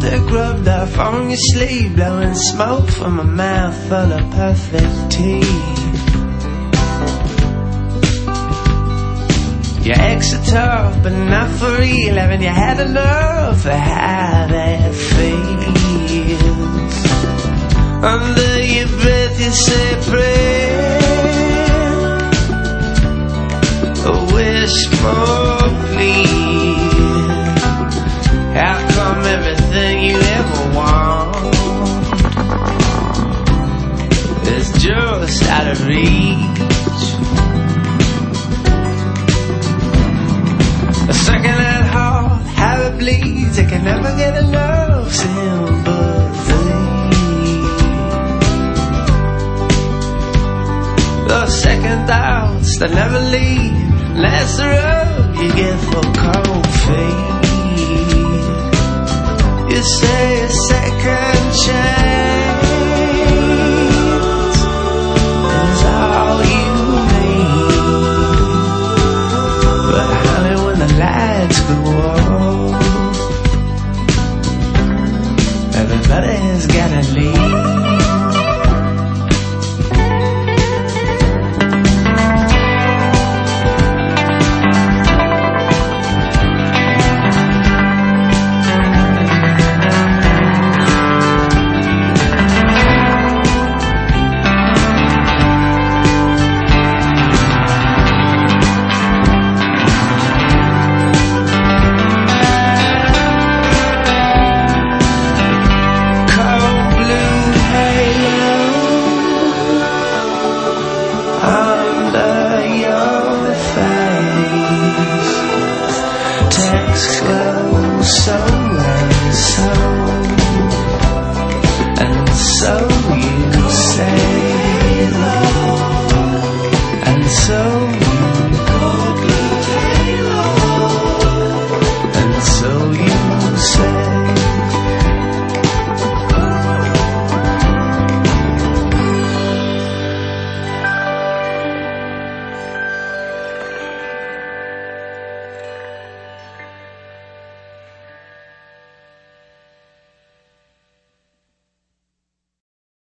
lipstick rubbed off on your sleeve, blowing smoke from a mouth full of perfect teeth. Your ex are tough, but not for real. Haven't you had enough of how that feels? Under your breath you say a prayer, a wish for please. How come everything you ever want is just out of reach? A second-hand heart, how it bleeds, it can never get enough sympathy. Those second thoughts that never leave, that's the road you get for cold feet. You say a second chance is all you need, but honey, when the lights go off, everybody's gotta leave. So